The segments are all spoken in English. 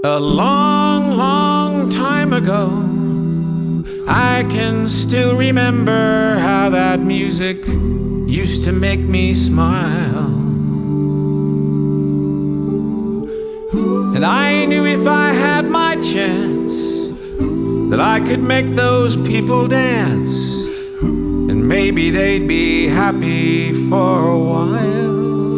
A long, long time ago, I can still remember how that music used to make me smile. And I knew if I had my chance that I could make those people dance, and maybe they'd be happy for a while.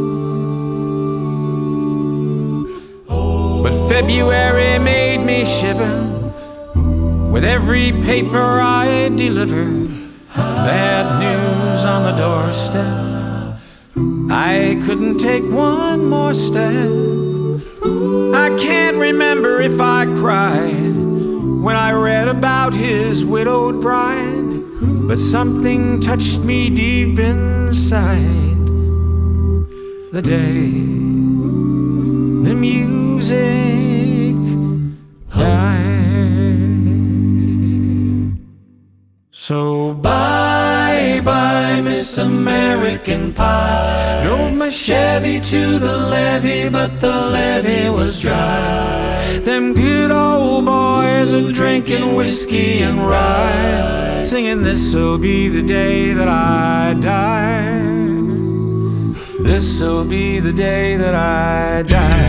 But February made me shiver with every paper I delivered. Bad news on the doorstep. I couldn't take one more step. I can't remember if I cried when I read about his widowed bride, but something touched me deep inside the day the music died. So bye-bye, Miss American Pie. Drove my Chevy to the levee, but the levee was dry. Them good old boys are drinking whiskey and rye, singing this'll be the day that I die. This'll be the day that I die.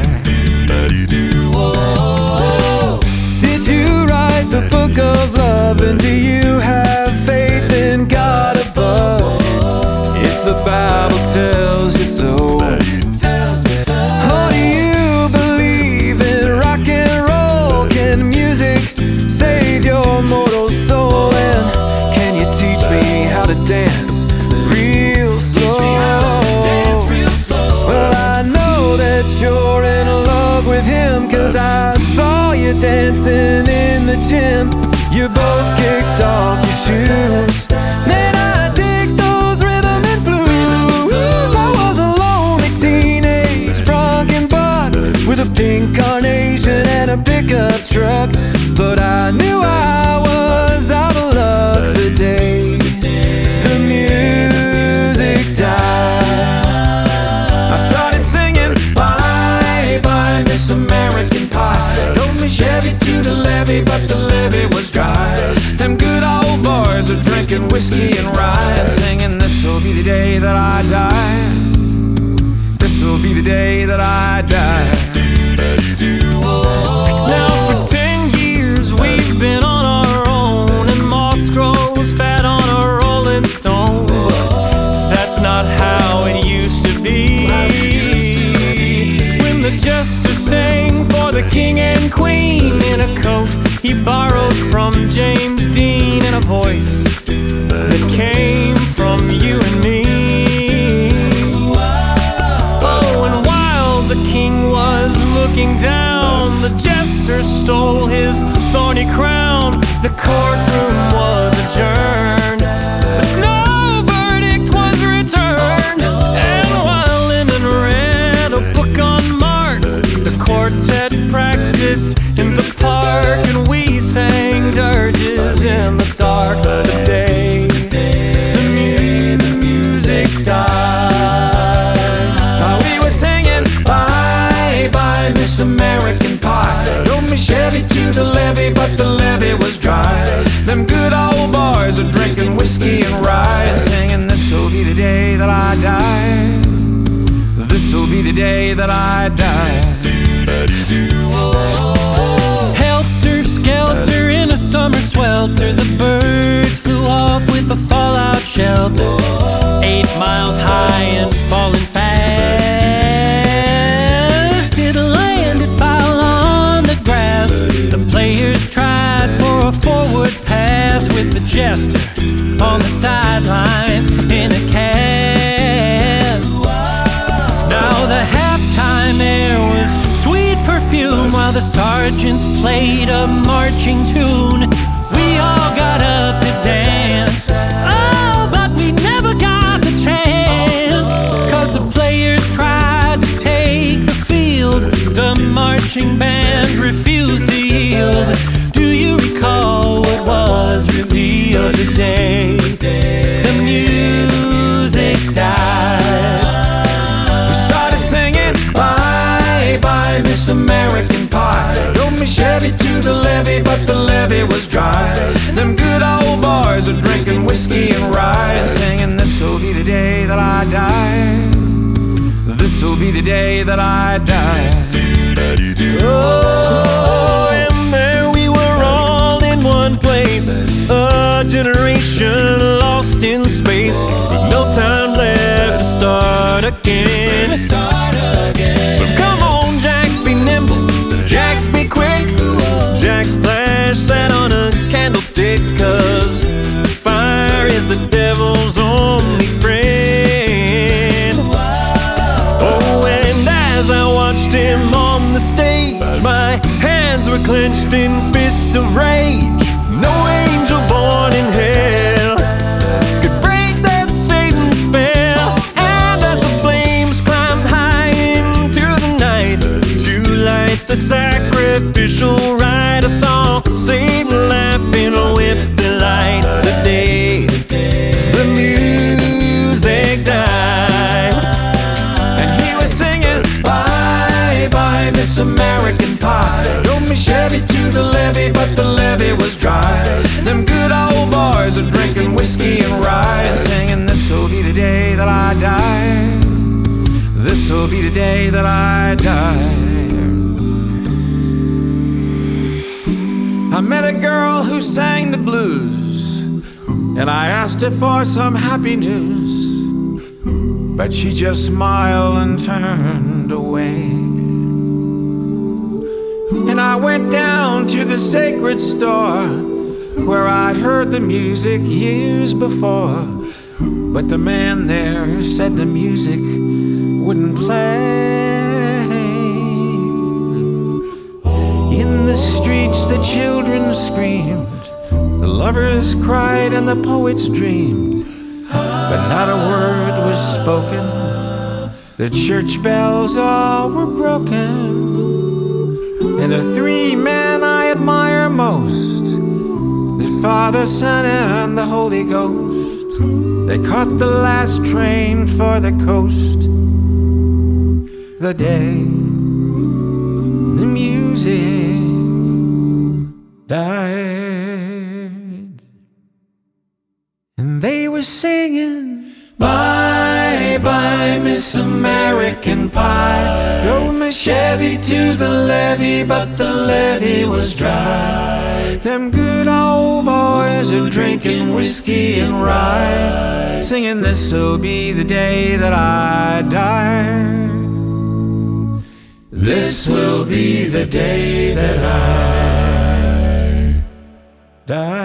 Did you write the book of love, and do you have faith in God above? If the Bible tells you so, or do you believe in rock and roll? Can music save your mortal soul? And can you teach me how to dance real slow? Well, I know that you're in love with him, 'cause I saw you dancing in the gym. You both kicked off your shoes. Man, I dig those rhythm and blues. I was a lonely teenage drunken buck with a pink carnation and a pickup truck, but I knew I was out of luck the day the music died. I started singing bye-bye, Miss American Pie. Drove me Chevy to the levee, but the levee was dry. Them good old boys are drinking whiskey and rye, singing this'll be the day that I die. This'll be the day that I die. Now for 10 years we've been on our own, and moss grows fat on a rolling stone. That's not how it used to be. When the jester sang for the king and queen in a coat he borrowed from James Dean, and a voice that came from you and me. Oh, and while the king was looking down, the jester stole his thorny crown. The courtroom was adjourned, but no verdict was returned. And while Lyndon read a book on Marx, the quartet practiced in the park, and we sang dirges in the dark of the day the music died. We were singing bye-bye, Miss American Pie. Drove me Chevy to the levee, but the levee was dry. Them good old boys are drinking whiskey and rye, and singing this'll be the day that I die. This'll be the day that I die. Helter-skelter in a summer swelter, the birds flew off with a fallout shelter. 8 miles high and falling fast. It landed foul on the grass. The players tried for a forward pass, with the jester on the sidelines in a cast. Now the halftime air was sweet perfume, while the sergeants played a marching tune. We all got up to dance, oh, but we never got the chance, 'cause the players tried to take the field. The marching band refused to yield. Do you recall what was revealed today? The music died. We started singing bye-bye, bye, Miss American Pie. Drove me Chevy to the levee, but the levee was dry. Them good old boys are drinking whiskey and rye and singing, this'll be the day that I die. This'll be the day that I die. Oh, and there we were all in one place, a generation lost in space, with no time left to start again. So come on, Jack, be nimble, Jack, be quick. Jack Splash sat on a candlestick, 'cause fire is the devil's only friend. Oh, and as I watched him on the stage, my hands were clenched in fist of rage. No angel born in hell could break that Satan spell. And as the flames climbed high into the night to light the sacrificial rite, I saw Satan laughing with delight. The day the music died, and he was singing, bye bye, Miss American Pie. Drove me Chevy to the levee, but the levee was dry. Them good old boys are drinking whiskey and rye and singing, this'll be the day that I die. This'll be the day that I die. I met a girl who sang the blues, and I asked her for some happy news, but she just smiled and turned away. And I went down to the sacred store where I'd heard the music years before, but the man there said the music wouldn't play. In the streets the children screamed, the lovers cried and the poets dreamed, but not a word was spoken. The church bells all were broken. And the three men I admire most, the Father, Son, and the Holy Ghost, they caught the last train for the coast. The day the music died, and they were singing, bye bye, Miss American Pie. Drove my Chevy to the levee, but the levee was dry. Them good old boys are drinking whiskey and rye, singing, this'll be the day that I die. This will be the day that I die.